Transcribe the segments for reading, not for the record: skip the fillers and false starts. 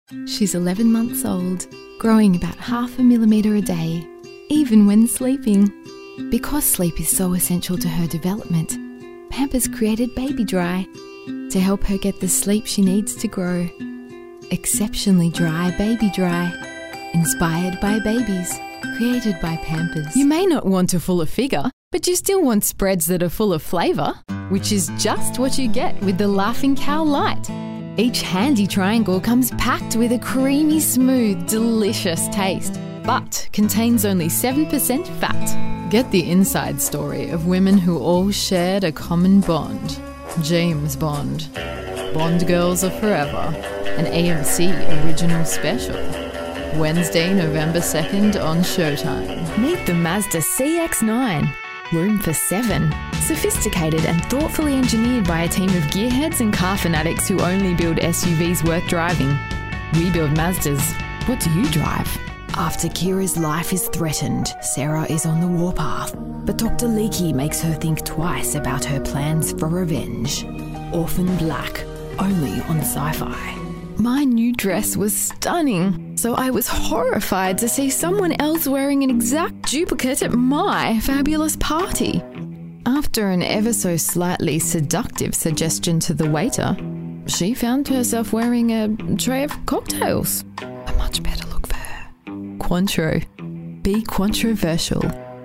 She's 11 months old, growing about 0.5 millimetre a day, even when sleeping. Because sleep is so essential to her development, Pampers created Baby Dry to help her get the sleep she needs to grow. Exceptionally dry Baby Dry, inspired by babies, created by Pampers. You may not want a fuller figure, but you still want spreads that are full of flavour, which is just what you get with the Laughing Cow Light. Each handy triangle comes packed with a creamy, smooth, delicious taste, but contains only 7% fat. Get the inside story of women who all shared a common bond. James Bond. Bond Girls Are Forever. An AMC original special. Wednesday, November 2nd on Showtime. Meet the Mazda CX-9. Room for 7. Sophisticated and thoughtfully engineered by a team of gearheads and car fanatics who only build SUVs worth driving. We build Mazdas. What do you drive? After Kira's life is threatened, Sarah is on the warpath. But Dr. Leakey makes her think twice about her plans for revenge. Orphan Black. Only on Sci-Fi. My new dress was stunning, so I was horrified to see someone else wearing an exact duplicate at my fabulous party. After an ever so slightly seductive suggestion to the waiter, she found herself wearing a tray of cocktails. A much better look for her. Cointreau. Be controversial.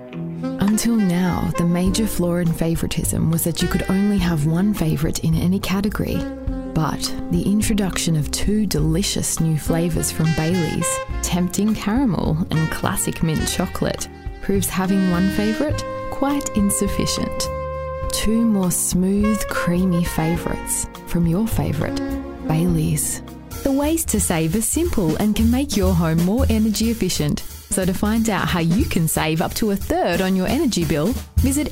Until now, the major flaw in favouritism was that you could only have one favourite in any category. But the introduction of 2 delicious new flavours from Baileys, tempting caramel and classic mint chocolate, proves having one favourite quite insufficient. 2 more smooth, creamy favourites from your favourite, Baileys. The ways to save are simple and can make your home more energy efficient. So to find out how you can save up to 1/3 on your energy bill, visit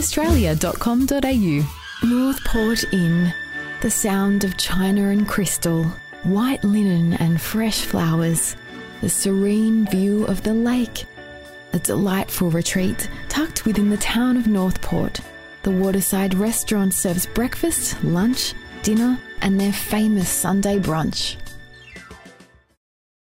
energyaustralia.com.au. Northport Inn. The sound of china and crystal, white linen and fresh flowers, the serene view of the lake, a delightful retreat tucked within the town of Northport. The waterside restaurant serves breakfast, lunch, dinner, and their famous Sunday brunch.